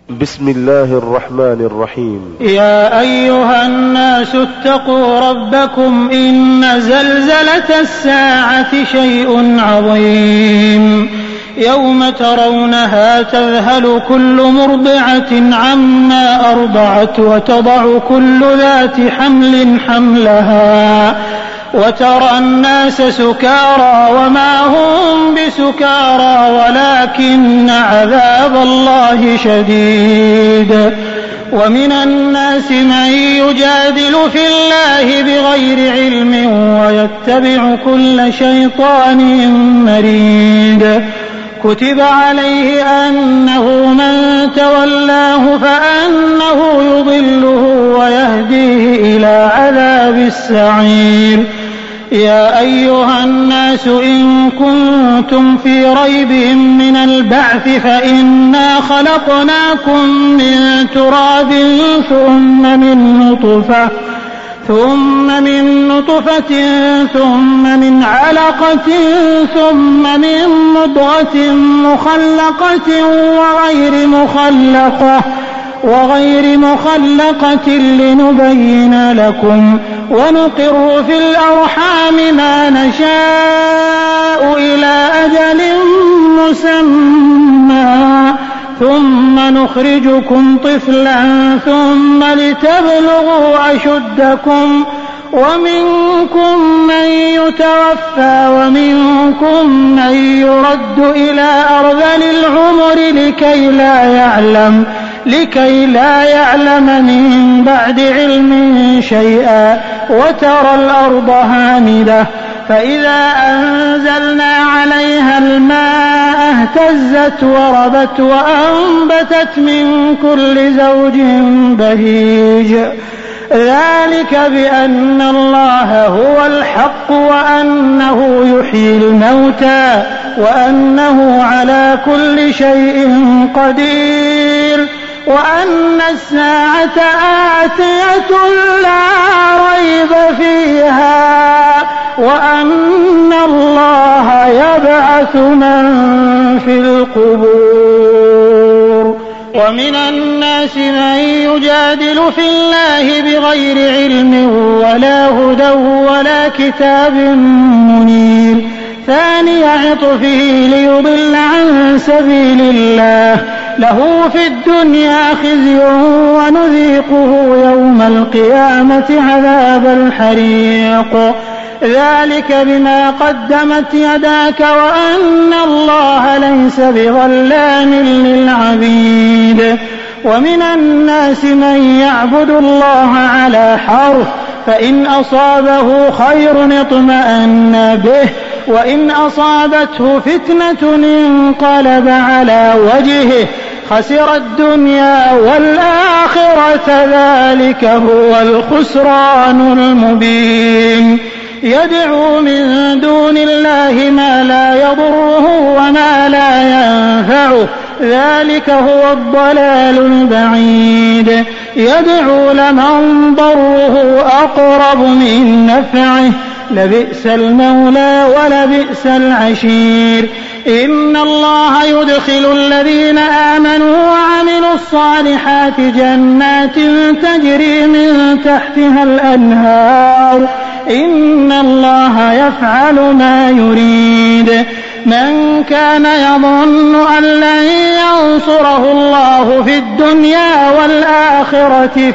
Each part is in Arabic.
بسم الله الرحمن الرحيم. يا أيها الناس اتقوا ربكم إن زلزلة الساعة شيء عظيم يوم ترونها تذهل كل مرضعة عما أرضعت وتضع كل ذات حمل حملها وترى الناس سكارى وما هم بسكارى ولكن عذاب الله شديد. ومن الناس من يجادل في الله بغير علم ويتبع كل شيطان مريد. كتب عليه أنه من تولاه فأنه يضله ويهديه إلى عذاب السعير. يا أيها الناس إن كنتم في ريب من البعث فإنا خلقناكم من تراب ثم من نطفة ثم من علقة ثم من مضغة مخلقة وغير مخلقة لنبين لكم ونقر في الأرحام ما نشاء إلى أجل مسمى ثم نخرجكم طفلا ثم لتبلغوا أشدكم ومنكم من يتوفى ومنكم من يرد إلى أرذل العمر لكي لا يعلم من بعد علم شيئا. وترى الأرض هامدة فإذا أنزلنا عليها الماء اهتزت وربت وأنبتت من كل زوج بهيج. ذلك بأن الله هو الحق وأنه يحيي الموتى وأنه على كل شيء قدير وأن الساعة آتية لا ريب فيها وأن الله يبعث من في القبور. ومن الناس من يجادل في الله بغير علم ولا هدى ولا كتاب منير. ثاني عطفه ليضل عن سبيل الله له في الدنيا خزي ونذيقه يوم القيامة عذاب الحريق. ذلك بما قدمت يداك وأن الله ليس بظلام للعبيد. ومن الناس من يعبد الله على حرف فإن أصابه خير اطمأن به وإن أصابته فتنة انقلب على وجهه خسر الدنيا والآخرة ذلك هو الخسران المبين. يدعو من دون الله ما لا يضره وما لا ينفعه ذلك هو الضلال البعيد. يدعو لمن ضره أقرب من نفعه لبئس المولى ولبئس العشير. إن الله يدخل الذين آمنوا وعملوا الصالحات جنات تجري من تحتها الأنهار إن الله يفعل ما يريد. من كان يظن أن لن ينصره الله في الدنيا والآخرة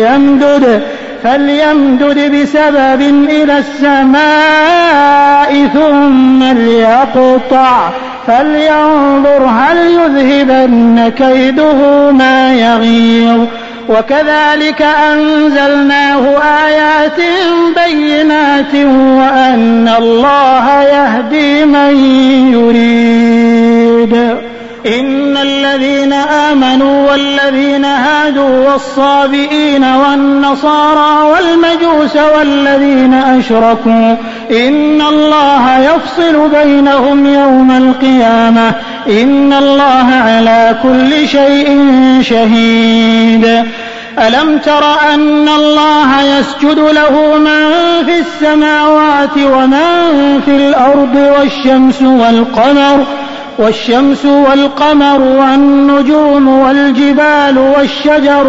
فليمدد بسبب إلى السماء ثم ليقطع فلينظر هل يذهبن كيده ما يغيظ. وكذلك أنزلناه آيات بينات وأن الله يهدي من يريد. إن الذين آمنوا والذين هادوا والصابئين والنصارى والمجوس والذين أشركوا إن الله يفصل بينهم يوم القيامة إن الله على كل شيء شهيد. ألم تر أن الله يسجد له من في السماوات ومن في الأرض والشمس والقمر والشمس والقمر والنجوم والجبال والشجر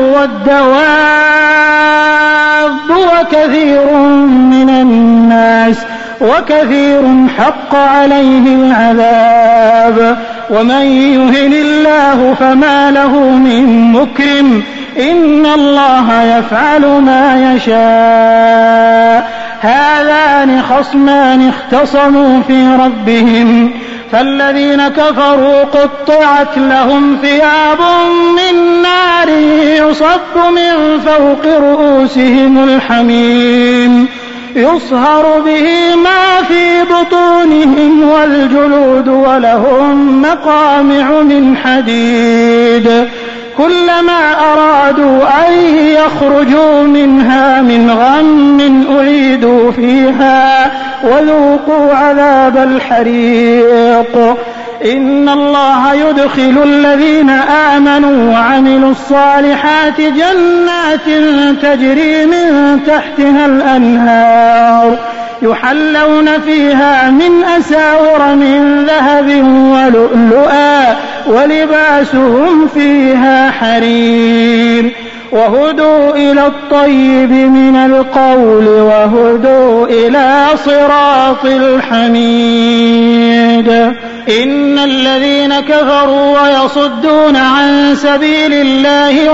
والدواب وكثير من الناس وكثير حق عليه العذاب ومن يهن الله فما له من مكرم إن الله يفعل ما يشاء هذان خصمان اختصموا في ربهم فالذين كفروا قطعت لهم ثياب من نار يصب من فوق رؤوسهم الحميم يصهر به ما في بطونهم والجلود ولهم مقامع من حديد كلما أرادوا أن يخرجوا منها من غم أعيدوا فيها وذوقوا عذاب الحريق إن الله يدخل الذين آمنوا وعملوا الصالحات جنات تجري من تحتها الأنهار يحلون فيها من أساور من ذهب ولؤلؤا ولباسهم فيها حرير وهدوا إلى الطيب من القول وهدوا إلى صراط الحميد إن الذين كفروا ويصدون عن سبيل الله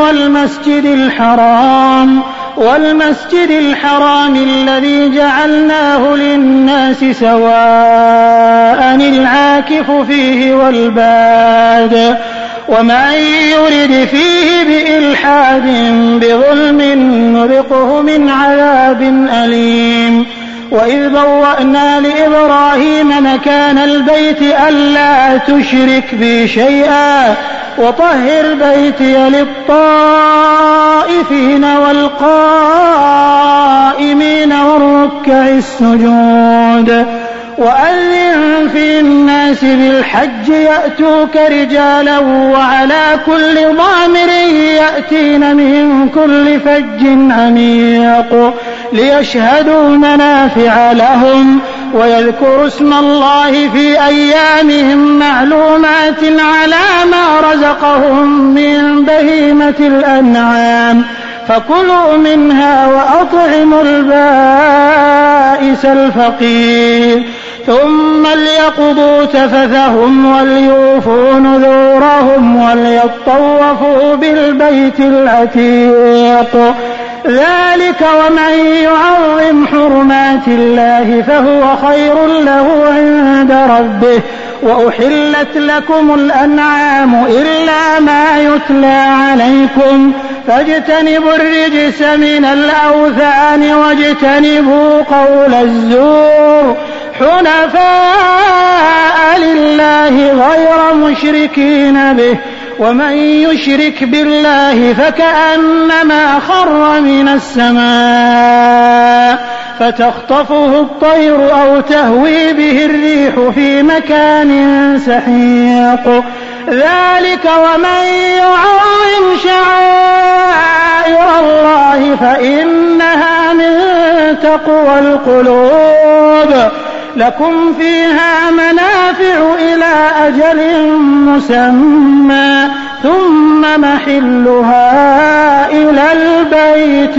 والمسجد الحرام الذي جعلناه للناس سواء العاكف فيه والباد ومن يرد فيه بإلحاد بظلم نذقه من عذاب أليم وإذ بوأنا لإبراهيم مكان البيت ألا تشرك بي شيئا وطهر بيتي للطائفين والقائمين والركع السجود وأذن في الناس بالحج يأتوك رجالا وعلى كل ضامر يأتين من كل فج عميق ليشهدوا منافع لهم ويذكروا اسم الله في أيام معلومات على ما رزقهم من بهيمة الأنعام فكلوا منها وأطعموا البائس الفقير ثم ليقضوا تفثهم وليوفوا نذورهم وليطوفوا بالبيت العتيق ذلك ومن يعظم حرمات الله فهو خير له عند ربه وأحلت لكم الأنعام إلا ما يتلى عليكم فاجتنبوا الرجس من الأوثان واجتنبوا قول الزور حنفاء لله غير مشركين به ومن يشرك بالله فكأنما خر من السماء فتخطفه الطير أو تهوي به الريح في مكان سحيق ذلك ومن يعظم شعائر الله فإنها من تقوى القلوب لكم فيها منافع إلى أجل مسمى ثم محلها إلى البيت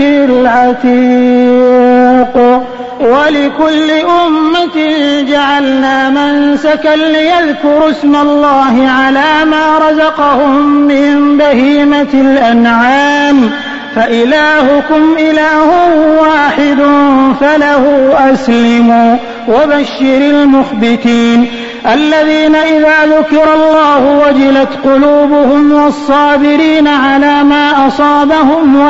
العتيق ولكل أمة جعلنا منسكا ليذكروا اسم الله على ما رزقهم من بهيمة الأنعام فإلهكم إله واحد فله أسلموا وبشر المخبتين الذين إذا ذكر الله وجلت قلوبهم والصابرين على ما أصابهم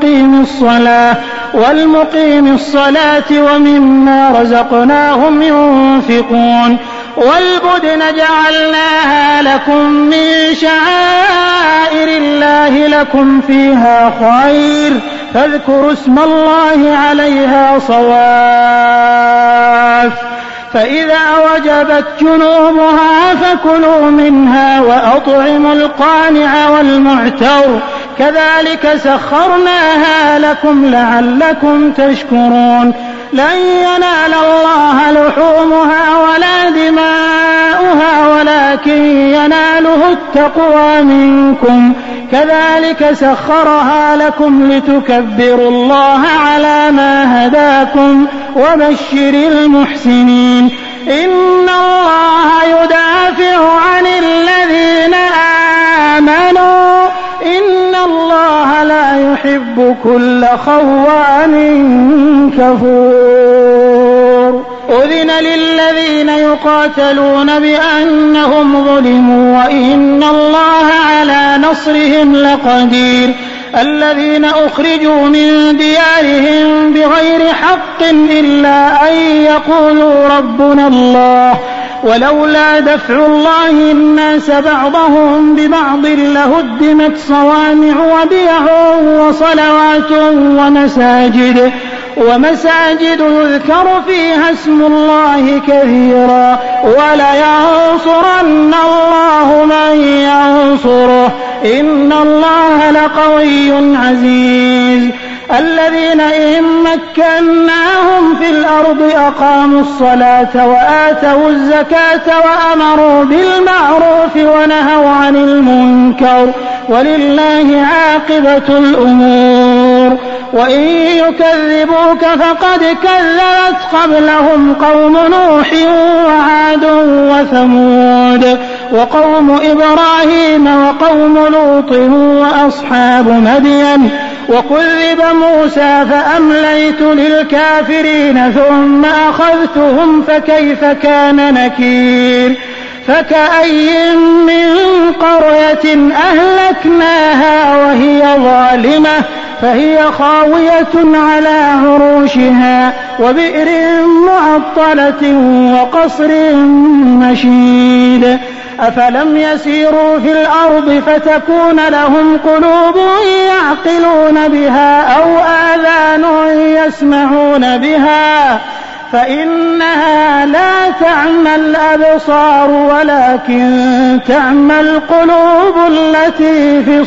والمقيم الصلاة ومما رزقناهم ينفقون والبدن جعلناها لكم من شعائر الله لكم فيها خير فاذكروا اسم الله عليها صواف فإذا وجبت جنوبها فكلوا منها وأطعموا القانع والمعتر كذلك سخرناها لكم لعلكم تشكرون لن ينال الله لحومها ولا دماؤها ولكن يناله التقوى منكم كذلك سخرها لكم لتكبروا الله على ما هداكم وبشر المحسنين إن الله يدافع عن الذين آمنوا إن الله لا يحب كل خوان كفور أذن للذين يقاتلون بأنهم ظلموا وإن الله على نصرهم لقدير الذين أخرجوا من ديارهم بغير حق إلا أن يقولوا ربنا الله ولولا دفع الله الناس بعضهم ببعض لهدمت صوامع وبيع وصلوات ومساجد يذكر فيها اسم الله كثيرا ولينصرن الله من ينصره إن الله لقوي عزيز الذين إن مكناهم في الأرض أقاموا الصلاة وآتوا الزكاة وأمروا بالمعروف ونهوا عن المنكر ولله عاقبة الأمور وإن يكذبوك فقد كذبت قبلهم قوم نوح وعاد وثمود وقوم إبراهيم وقوم لوط وأصحاب مدين وكذب موسى فأمليت للكافرين ثم أخذتهم فكيف كان نكير فكأي من قرية أهلكناها وهي ظالمة فهي خاوية على عروشها وبئر معطلة وقصر مشيد أفلم يسيروا في الأرض فتكون لهم قلوب يعقلون بها أو آذان يسمعون بها فإنها لا تعمى الأبصار ولكن تعمى القلوب التي في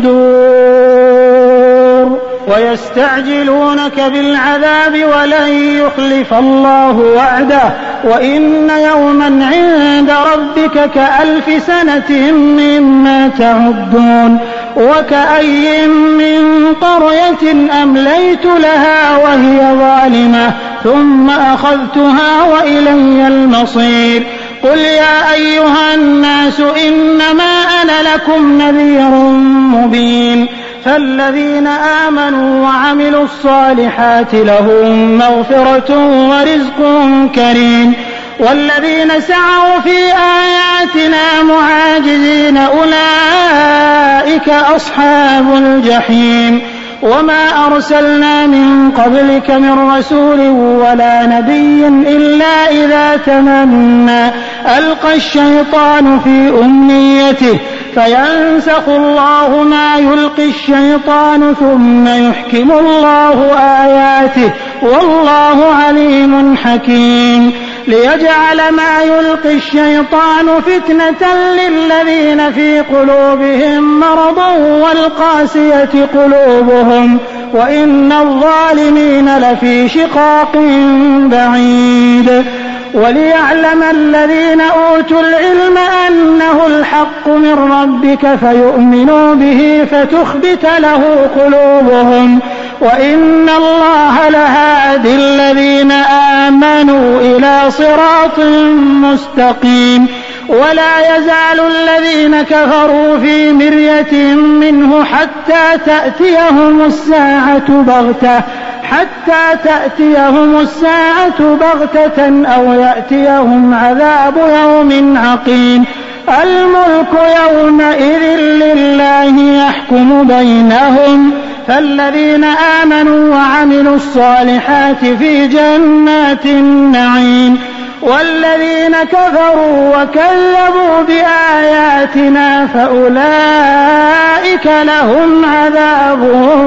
الصدور ويستعجلونك بالعذاب ولن يخلف الله وعده وإن يوما عند ربك كألف سنة مما تعدون وكأي من قرية أمليت لها وهي ظالمة ثم أخذتها وإلي المصير قل يا أيها الناس إنما أنا لكم نذير مبين فالذين آمنوا وعملوا الصالحات لهم مغفرة ورزق كريم والذين سعوا في آياتنا معاجزين أولئك أصحاب الجحيم وما أرسلنا من قبلك من رسول ولا نبي إلا إذا تمنى ألقى الشيطان في أمنيته فينسخ الله ما يلقي الشيطان ثم يحكم الله آياته والله عليم حكيم ليجعل ما يلقي الشيطان فتنة للذين في قلوبهم مرض والقاسية قلوبهم وإن الظالمين لفي شقاق بعيد وليعلم الذين أوتوا العلم أنه الحق من ربك فيؤمنوا به فتخبت له قلوبهم وإن الله لهادي الذين آمنوا إلى صراط مستقيم ولا يزال الذين كفروا في مرية منه حتى تأتيهم الساعة بغتة أو يأتيهم عذاب يوم عقيم الملك يومئذ لله يحكم بينهم فالذين آمنوا وعملوا الصالحات في جنات النعيم والذين كفروا وكذبوا بآياتنا فأولئك لهم عذاب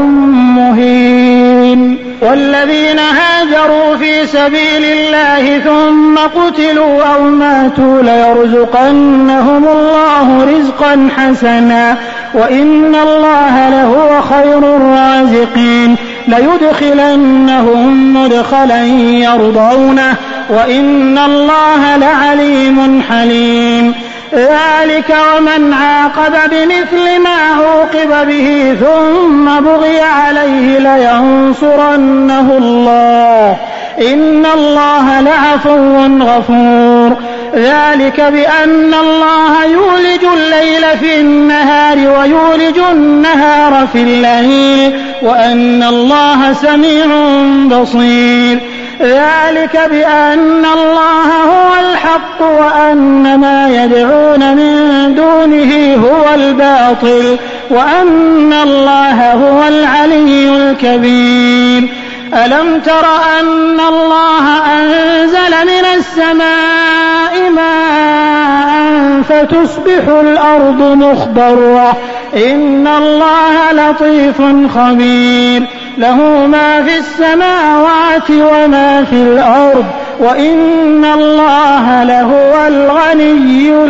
مهين والذين هاجروا في سبيل الله ثم قتلوا أو ماتوا ليرزقنهم الله رزقا حسنا وإن الله لهو خير الرازقين ليدخلنهم مدخلا يرضونه وإن الله لعليم حليم. ذلك ومن عاقب بمثل ما عوقب به ثم بغي عليه لينصرنه الله إن الله لعفو غفور. ذلك بأن الله يولج الليل في النهار ويولج النهار في الليل وأن الله سميع بصير. ذلك بأن الله هو الحق وأن ما يدعون من دونه هو الباطل وأن الله هو العلي الكبير. ألم تر أن الله أنزل من السماء ماء فتصبح الأرض مخضرة إن الله لطيف خبير له ما في السماوات وما في الأرض وإن الله لهو الغني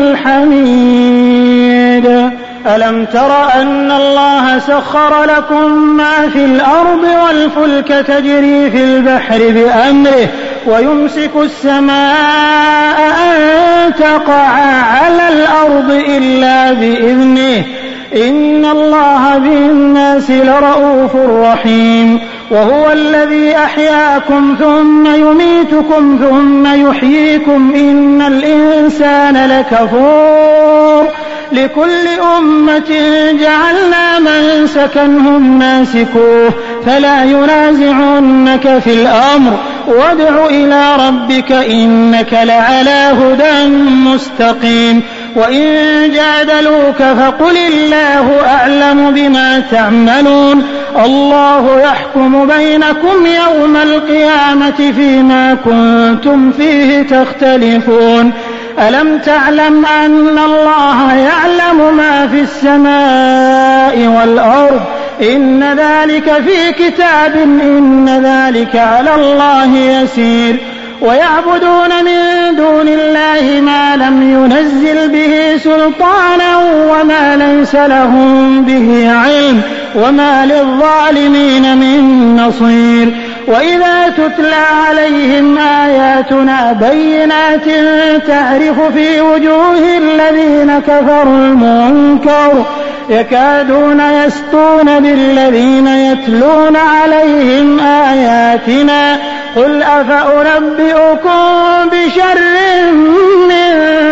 الحميد. ألم تر أن الله سخر لكم ما في الأرض والفلك تجري في البحر بأمره ويمسك السماء أن تقع على الأرض إلا بإذنه إن الله بالناس لرؤوف رحيم. وهو الذي أحياكم ثم يميتكم ثم يحييكم إن الإنسان لكفور. لكل أمة جعلنا منسكا هم ناسكوه فلا ينازعنك في الأمر وادع إلى ربك إنك لعلى هدى مستقيم. وإن جادلوك فقل الله أعلم بما تعملون الله يحكم بينكم يوم القيامة فيما كنتم فيه تختلفون. ألم تعلم أن الله يعلم ما في السماء والأرض إن ذلك في كتاب إن ذلك على الله يسير. ويعبدون من دون الله ما لم ينزل به سلطانا وما ليس لهم به علم وما للظالمين من نصير. وإذا تتلى عليهم آياتنا بينات تعرف في وجوه الذين كفروا المنكر يكادون يسطون بالذين يتلون عليهم آياتنا قل أفأنبئكم بشر من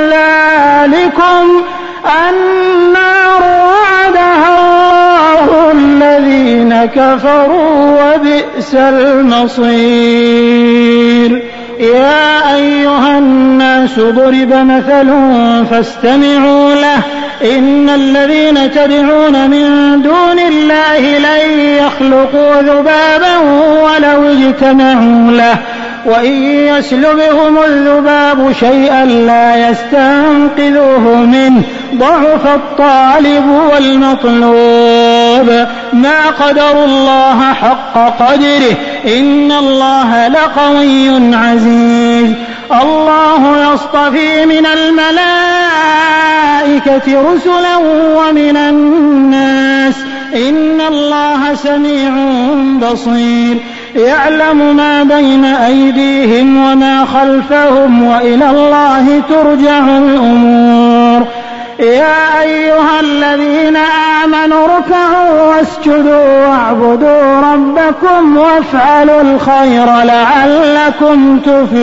ذلكم النار وعدها الله الذين كفروا وبئس المصير. يا أيها الناس ضرب مثل فاستمعوا له إن الذين تدعون من دون الله لن يخلقوا ذبابا ولو اجتمعوا له وإن يسلبهم الذباب شيئا لا يستنقذوه منه ضعف الطالب والمطلوب ما قدروا الله حق قدره إن الله لقوي عزيز. الله يصطفي من الملائكة رسلا ومن الناس إن الله سميع بصير. يعلم ما بين أيديهم وما خلفهم وإلى الله ترجع الأمور. يا أيها الذين آمنوا اركعوا واسجدوا واعبدوا ربكم وافعلوا الخير لعلكم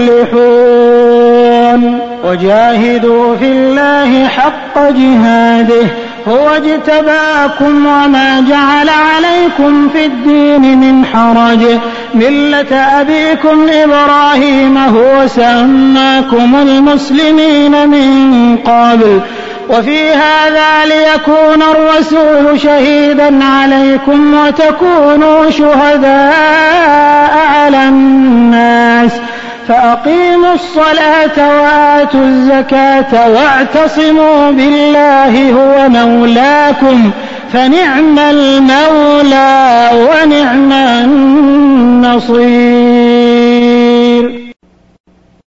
تفلحون. وجاهدوا في الله حق جهاده هو اجتباكم وما جعل عليكم في الدين من حرج ملة أبيكم إبراهيم هو سماكم المسلمين من قبل وفي هذا ليكون الرسول شهيدا عليكم وتكونوا شهداء على الناس فأقيموا الصلاة وآتوا الزكاة واعتصموا بالله هو مولاكم فنعم المولى ونعم النصير.